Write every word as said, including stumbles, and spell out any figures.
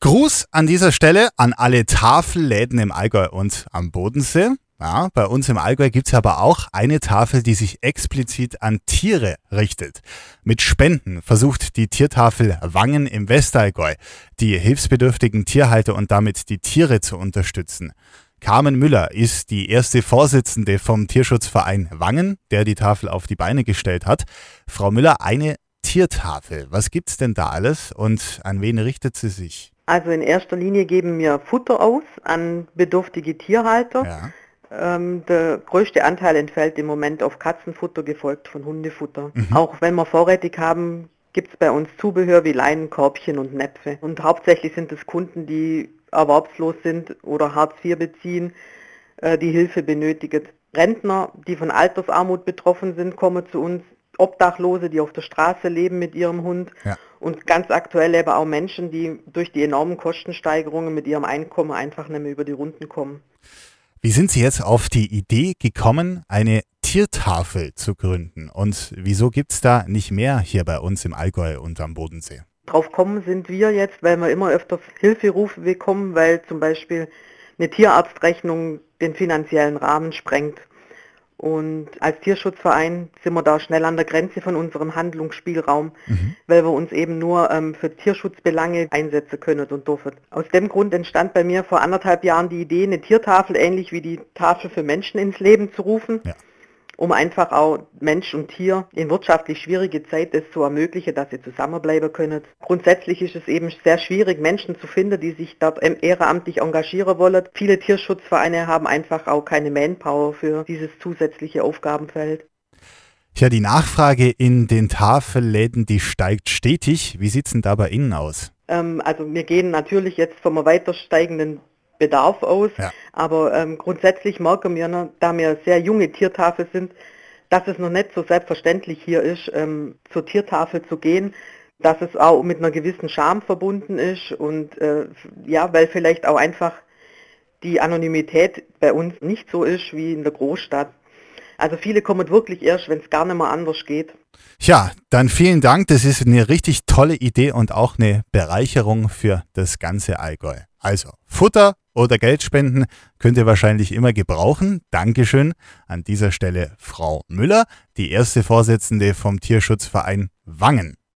Gruß an dieser Stelle an alle Tafelläden im Allgäu und am Bodensee. Ja, bei uns im Allgäu gibt es aber auch eine Tafel, die sich explizit an Tiere richtet. Mit Spenden versucht die Tiertafel Wangen im Westallgäu, die hilfsbedürftigen Tierhalter und damit die Tiere zu unterstützen. Carmen Müller ist die erste Vorsitzende vom Tierschutzverein Wangen, der die Tafel auf die Beine gestellt hat. Frau Müller, eine Tiertafel, was gibt's denn da alles und an wen richtet sie sich? Also in erster Linie geben wir Futter aus an bedürftige Tierhalter. Ja. Ähm, der größte Anteil entfällt im Moment auf Katzenfutter, gefolgt von Hundefutter. Mhm. Auch wenn wir vorrätig haben, gibt es bei uns Zubehör wie Leinen, Körbchen und Näpfe. Und hauptsächlich sind es Kunden, die erwerbslos sind oder Hartz vier beziehen, äh, die Hilfe benötigen. Rentner, die von Altersarmut betroffen sind, kommen zu uns. Obdachlose, die auf der Straße leben mit ihrem Hund. Ja. Und ganz aktuell eben auch Menschen, die durch die enormen Kostensteigerungen mit ihrem Einkommen einfach nicht mehr über die Runden kommen. Wie sind Sie jetzt auf die Idee gekommen, eine Tiertafel zu gründen? Und wieso gibt es da nicht mehr hier bei uns im Allgäu und am Bodensee? Drauf kommen sind wir jetzt, weil wir immer öfters Hilferufe bekommen, weil zum Beispiel eine Tierarztrechnung den finanziellen Rahmen sprengt. Und als Tierschutzverein sind wir da schnell an der Grenze von unserem Handlungsspielraum, mhm. weil wir uns eben nur ähm, für Tierschutzbelange einsetzen können und dürfen. Aus dem Grund entstand bei mir vor anderthalb Jahren die Idee, eine Tiertafel ähnlich wie die Tafel für Menschen ins Leben zu rufen, ja. um einfach auch Mensch und Tier in wirtschaftlich schwierige Zeit das zu ermöglichen, dass sie zusammenbleiben können. Grundsätzlich ist es eben sehr schwierig, Menschen zu finden, die sich dort ehrenamtlich engagieren wollen. Viele Tierschutzvereine haben einfach auch keine Manpower für dieses zusätzliche Aufgabenfeld. Ja, die Nachfrage in den Tafelläden, die steigt stetig. Wie sieht es denn da bei Ihnen aus? Ähm, also wir gehen natürlich jetzt vom weiter steigenden Bedarf aus, ja. aber ähm, grundsätzlich merken wir, ne, da wir sehr junge Tiertafel sind, dass es noch nicht so selbstverständlich hier ist, ähm, zur Tiertafel zu gehen, dass es auch mit einer gewissen Scham verbunden ist und äh, ja, weil vielleicht auch einfach die Anonymität bei uns nicht so ist wie in der Großstadt. Also viele kommen wirklich erst, wenn es gar nicht mehr anders geht. Ja, dann vielen Dank. Das ist eine richtig tolle Idee und auch eine Bereicherung für das ganze Allgäu. Also Futter oder Geldspenden könnt ihr wahrscheinlich immer gebrauchen. Dankeschön an dieser Stelle Frau Müller, die erste Vorsitzende vom Tierschutzverein Wangen.